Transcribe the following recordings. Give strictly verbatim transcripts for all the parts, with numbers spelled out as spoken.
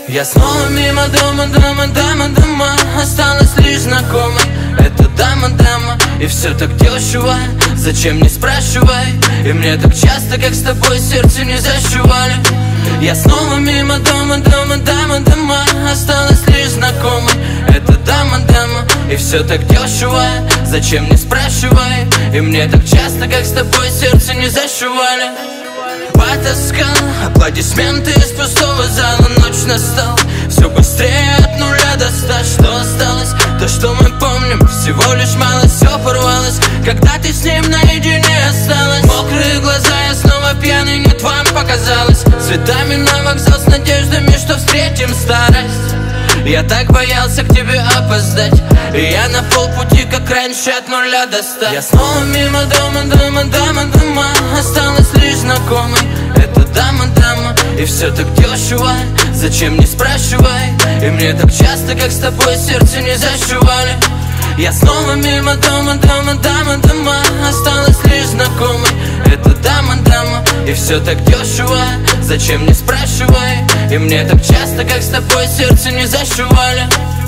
Я снова мимо дома, дома, дома, дома. Осталась лишь знакомой, это дама, дама. И все так дешево, зачем не спрашивай. И мне так часто, как с тобой, сердце не зашивали. Я снова мимо дома, дома, дома, дома. Осталась лишь знакомой, это дама, дама. И все так дешево, зачем не спрашивай. И мне так часто, как с тобой, сердце не зашивали. Потаскал аплодисменты из пустого зала. Ночь настала, все быстрее от нуля до ста. Что осталось? То, что мы помним, всего лишь мало, все порвалось, когда ты с ним наедине осталась. Мокрые глаза, я снова пьяный, нет, вам показалось. Цветами на вокзал с надеждами, что встретим старость. Я так боялся к тебе опоздать, и я на полпути, как раньше, от нуля до ста. Я снова мимо дома, дома, дома, дома. Осталась лишь знакомой, это дама, дама. И все так дешево, зачем не спрашивай. И мне так часто, как с тобой, сердце не зашивали. Я снова мимо дома, дома, дома, дома. Осталась лишь знакомой, это дама, дама. И все так дешево, зачем не спрашивай. И мне так часто, как с тобой, сердце не зашивали.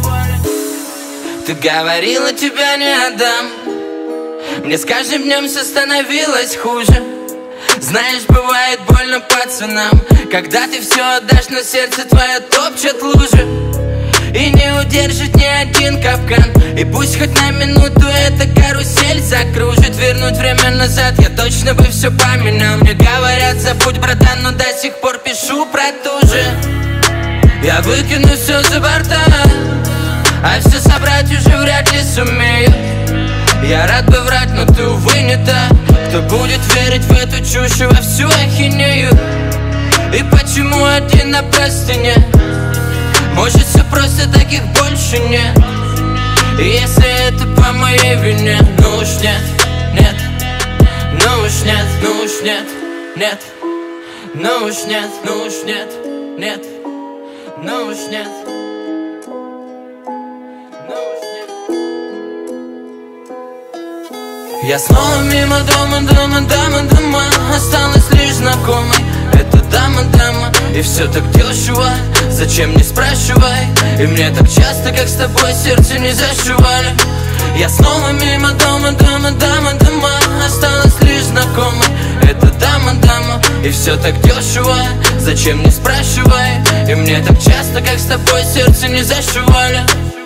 Ты говорила, тебя не отдам. Мне с каждым днем все становилось хуже. Знаешь, бывает больно пацанам, когда ты все отдашь, но сердце твое топчет лужи. И не удержит ни один капкан. И пусть хоть на минуту эта карусель закружит. Вернуть время назад я точно бы все поменял. Мне говорят, забудь, братан, но до сих пор пишу про ту же. Я выкину все за борта, а все собрать уже вряд ли сумею. Я рад бы врать, но ты, увы, не та, кто будет верить в эту чушь и во всю ахинею. И почему один на простыне? Может, все просто, таких больше нет. И если это по моей вине, ну уж нет, нет, ну уж нет, ну уж нет, нет, ну уж нет, ну уж нет, нет, ну уж нет. Я снова мимо дома, дома, дома, дома. Осталась лишь знакомой, это дама, дама. И все так дешево, зачем не спрашивай. И мне так часто, как с тобой, сердце не зашивали. Я снова мимо дома, дома, дома, дома. Осталась лишь знакомой, это дама, дама. И все так дешево, зачем не спрашивай. И мне так часто, как с тобой, сердце не зашивали.